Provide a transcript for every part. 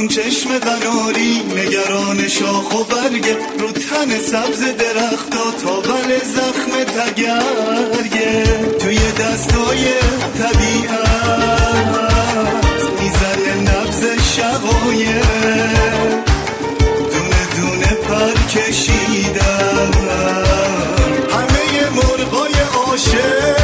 کن چشم قناری نگران شاخ و برگه رو تن سبز درختا تا بل زخم تگرگه توی دستای طبیعت میزنه نبض شقایق دونه دونه پر کشیدن همه مرغای عاشق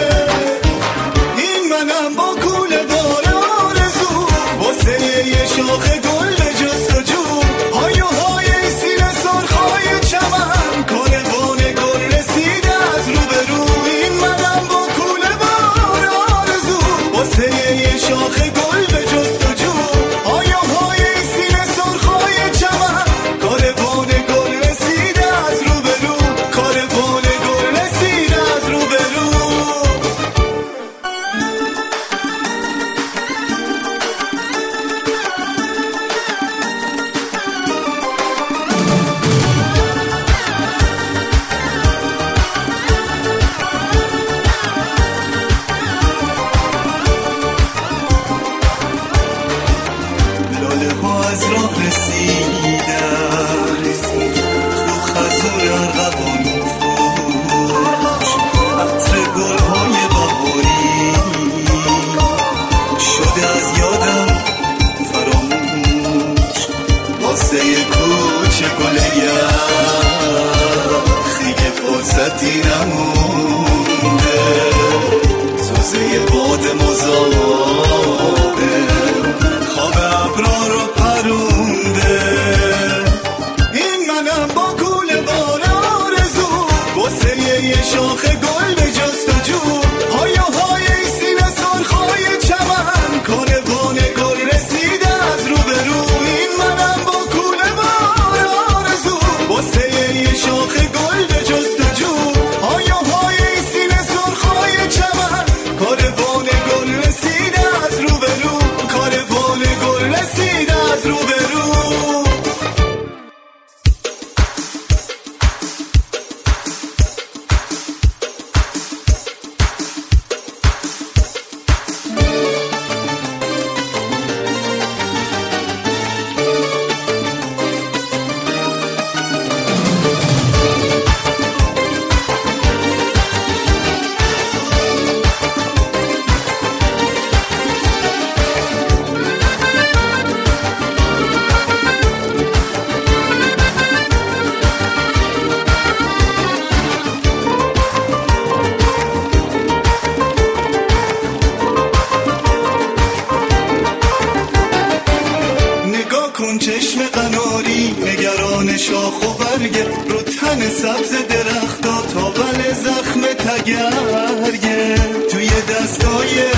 این منم با کوله دار آرزو واسه یه شاخ گل به جستجو های و های سینه سرخای چمن کاروان گل رسیده از روبرو این منم با کوله دار آرزو واسه یه شاخ گل به جستجو های و های سینه سرخای چمن کاروان گل رسیده از روبرو کاروان گل رسیده از روبرو لاله ها از راه رسیدن تو خزور ارغوان فروش عطر گل های بهاری شده از یادم فراموش واسه کوچه گل یخی فرصتی نمونده سوزه باد مزاحم خواب ابرا رو پرونده این منم با کوله بار آرزو واسه یه شاخ گل به جستجو های و های سینه سرخای چمن کاروان گل رسیده از روبرو این منم با کوله بار آرزو واسه یه شاخ گل به جستجو های و های سینه سرخای چمن کاروان گل رسیده از روبرو کاروان گل رسیده از روبرو کن چشم قناری نگران شاخ و برگه رو تن سبز درختا تا بل زخم تگرگه توی دستای